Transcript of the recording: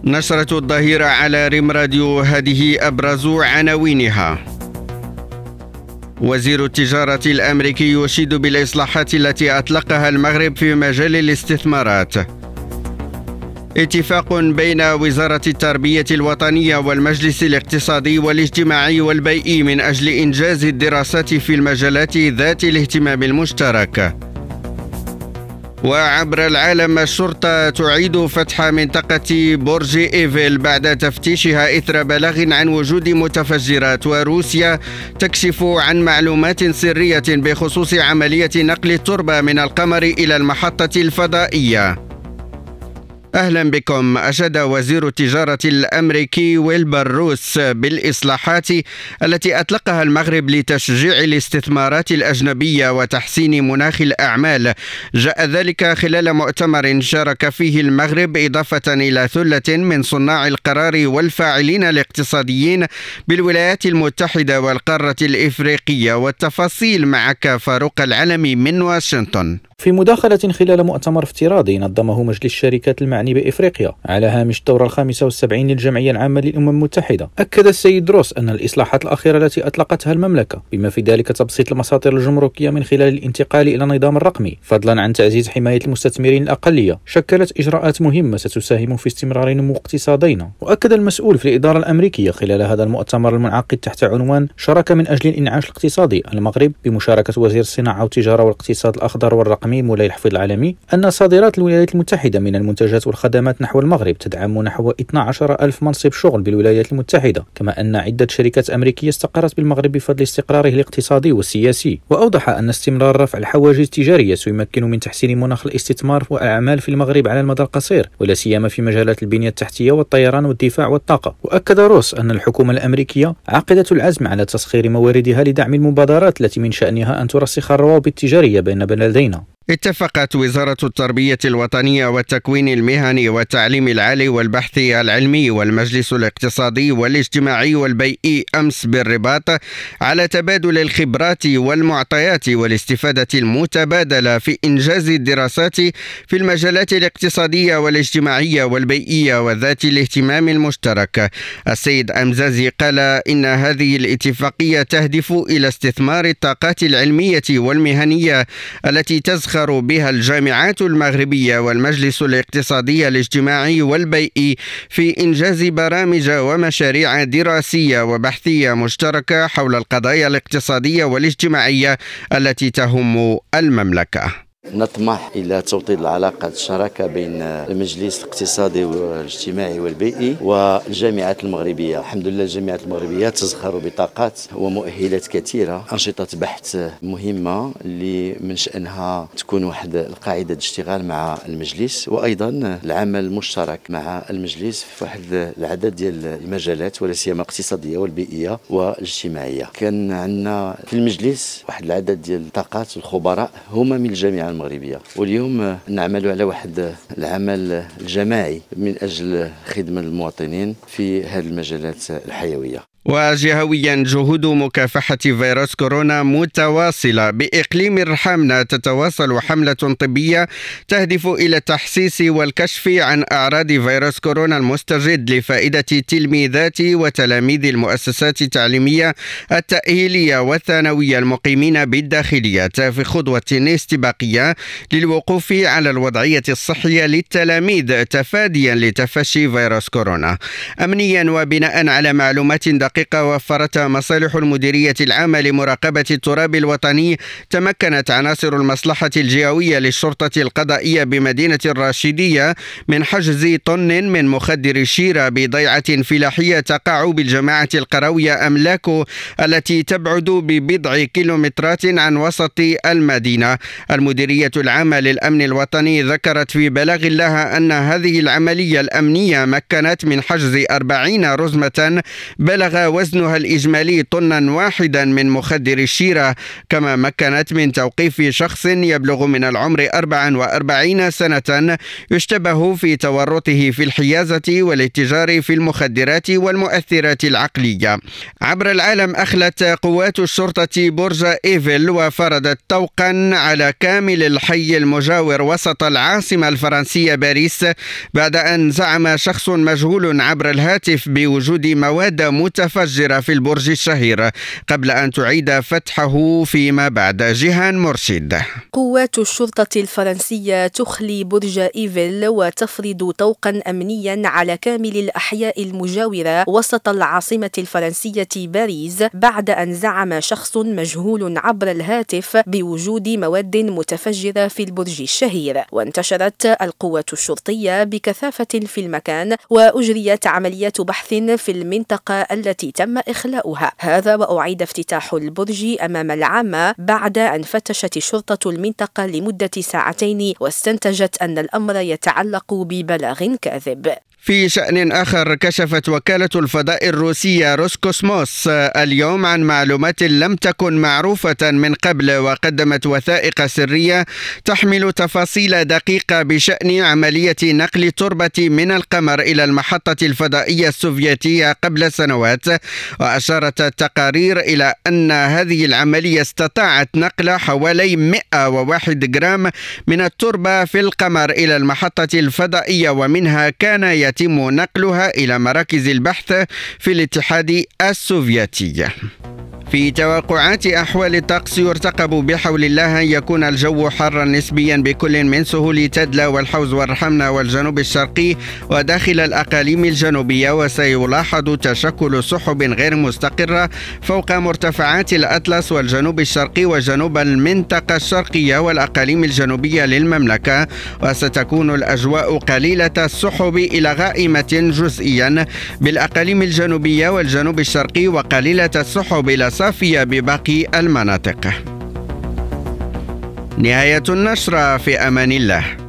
نشرة الظهيرة على ريم راديو، هذه أبرز عناوينها. وزير التجارة الأمريكي يشيد بالإصلاحات التي أطلقها المغرب في مجال الاستثمارات. اتفاق بين وزارة التربية الوطنية والمجلس الاقتصادي والاجتماعي والبيئي من أجل إنجاز الدراسات في المجالات ذات الاهتمام المشترك. وعبر العالم، الشرطة تعيد فتح منطقة برج إيفل بعد تفتيشها إثر بلاغ عن وجود متفجرات، وروسيا تكشف عن معلومات سرية بخصوص عملية نقل التربة من القمر إلى المحطة الفضائية. أهلا بكم. أشاد وزير التجارة الأمريكي ويلبر روس بالإصلاحات التي أطلقها المغرب لتشجيع الاستثمارات الأجنبية وتحسين مناخ الأعمال. جاء ذلك خلال مؤتمر شارك فيه المغرب إضافة إلى ثلة من صناع القرار والفاعلين الاقتصاديين بالولايات المتحدة والقارة الإفريقية. والتفاصيل معك فاروق العلمي من واشنطن. في مداخلة خلال مؤتمر افتراضي نظمه مجلس الشركات المعني بإفريقيا على هامش الدورة 75 للجمعية العامة للأمم المتحدة، أكد السيد روس أن الإصلاحات الأخيرة التي أطلقتها المملكة، بما في ذلك تبسيط المساطر الجمركية من خلال الانتقال إلى النظام الرقمي، فضلا عن تعزيز حماية المستثمرين الأقلية، شكلت إجراءات مهمة ستساهم في استمرار نمو اقتصادينا. وأكد المسؤول في الإدارة الأمريكية خلال هذا المؤتمر المنعقد تحت عنوان شراكة من أجل الإنعاش الاقتصادي المغرب، بمشاركة وزير الصناعة والتجارة والاقتصاد الأخضر والرقمي مولاي الحفيظ العالمي، أن صادرات الولايات المتحدة من المنتجات والخدمات نحو المغرب تدعم نحو 12,000 منصب شغل بالولايات المتحدة، كما أن عدة شركات أمريكية استقرت بالمغرب بفضل استقراره الاقتصادي والسياسي. وأوضح أن استمرار رفع الحواجز التجارية سيمكن من تحسين مناخ الاستثمار والأعمال في المغرب على المدى القصير، ولا سيما في مجالات البنية التحتية والطيران والدفاع والطاقة. وأكد روس أن الحكومة الأمريكية عاقدة العزم على تسخير مواردها لدعم المبادرات التي من شأنها أن ترسخ الروابط التجارية بين بلدينا. اتفقت وزارة التربية الوطنية والتكوين المهني والتعليم العالي والبحث العلمي والمجلس الاقتصادي والاجتماعي والبيئي أمس بالرباط على تبادل الخبرات والمعطيات والاستفادة المتبادلة في إنجاز الدراسات في المجالات الاقتصادية والاجتماعية والبيئية وذات الاهتمام المشترك. السيد أمزازي قال إن هذه الاتفاقية تهدف إلى استثمار الطاقات العلمية والمهنية التي تزخر بها الجامعات المغربية والمجلس الاقتصادي الاجتماعي والبيئي في إنجاز برامج ومشاريع دراسية وبحثية مشتركة حول القضايا الاقتصادية والاجتماعية التي تهم المملكة. نطمح إلى توطيد العلاقات الشراكة بين المجلس الاقتصادي والاجتماعي والبيئي والجامعات المغربية. الحمد لله الجامعات المغربية تزخر بطاقات ومؤهلات كثيرة، أنشطة بحث مهمة اللي من شأنها تكون واحد القاعدة اشتغال مع المجلس، وأيضا العمل المشترك مع المجلس في واحد العدد ديال المجالات ولا سيما الاقتصادية والبيئية والاجتماعية. كان عندنا في المجلس واحد العدد ديال الطاقات والخبراء هما من الجامعة المغربية، واليوم نعمل على واحد العمل الجماعي من أجل خدمة المواطنين في هذه المجالات الحيوية. وجهويا، جهود مكافحة فيروس كورونا متواصلة. بإقليم الرحامنة تتواصل حملة طبية تهدف إلى التحسيس والكشف عن أعراض فيروس كورونا المستجد لفائدة تلميذات وتلاميذ المؤسسات التعليمية التأهيلية والثانوية المقيمين بالداخليات، في خطوة استباقية للوقوف على الوضعية الصحية للتلاميذ تفاديا لتفشي فيروس كورونا. أمنيا وبناء على معلومات دقيقة وفرتها مصالح المديرية العامة لمراقبة التراب الوطني، تمكنت عناصر المصلحة الجهوية للشرطة القضائية بمدينة الراشدية من حجز طن من مخدر شيرة بضيعة فلاحية تقع بالجماعة القروية أملاكو التي تبعد ببضع كيلومترات عن وسط المدينة. المديرية العامة للأمن الوطني ذكرت في بلاغ لها أن هذه العملية الأمنية مكنت من حجز 40 رزمة بلغ وزنها الإجمالي طنا واحدا من مخدر الشيرة، كما مكنت من توقيف شخص يبلغ من العمر 44 سنة يشتبه في تورطه في الحيازة والاتجار في المخدرات والمؤثرات العقلية. عبر العالم أخلت قوات الشرطة برج إيفل وفرضت طوقا على كامل الحي المجاور وسط العاصمة الفرنسية باريس بعد أن زعم شخص مجهول عبر الهاتف بوجود مواد متفجرة في البرج الشهير قبل أن تعيد فتحه فيما بعد. جيهان مرشد. قوات الشرطة الفرنسية تخلي برج إيفل وتفرض طوقا أمنيا على كامل الأحياء المجاورة وسط العاصمة الفرنسية باريس بعد أن زعم شخص مجهول عبر الهاتف بوجود مواد متفجرة في البرج الشهير. وانتشرت القوات الشرطية بكثافة في المكان وأجريت عمليات بحث في المنطقة التي تم إخلاؤها. هذا وأعيد افتتاح البرج أمام العامة بعد أن فتشت الشرطة المنطقة لمدة ساعتين واستنتجت أن الأمر يتعلق ببلاغ كاذب. في شأن آخر، كشفت وكالة الفضاء الروسية روسكوسموس اليوم عن معلومات لم تكن معروفة من قبل، وقدمت وثائق سرية تحمل تفاصيل دقيقة بشأن عملية نقل التربة من القمر إلى المحطة الفضائية السوفيتية قبل سنوات. وأشارت التقارير إلى أن هذه العملية استطاعت نقل حوالي 101 جرام من التربة في القمر إلى المحطة الفضائية، ومنها كان يتم نقلها إلى مراكز البحث في الاتحاد السوفيتي. في توقعات أحوال الطقس، يرتقب بحول الله أن يكون الجو حارا نسبيا بكل من سهول تدلا والحوز والرحمنة والجنوب الشرقي وداخل الأقاليم الجنوبية، وسيلاحظ تشكل سحب غير مستقرة فوق مرتفعات الأطلس والجنوب الشرقي وجنوب المنطقة الشرقية والأقاليم الجنوبية للمملكة، وستكون الأجواء قليلة السحب إلى غائمة جزئيا بالأقاليم الجنوبية والجنوب الشرقي، وقليلة السحب إلى صافية بباقي المناطق. نهاية النشرة، في أمان الله.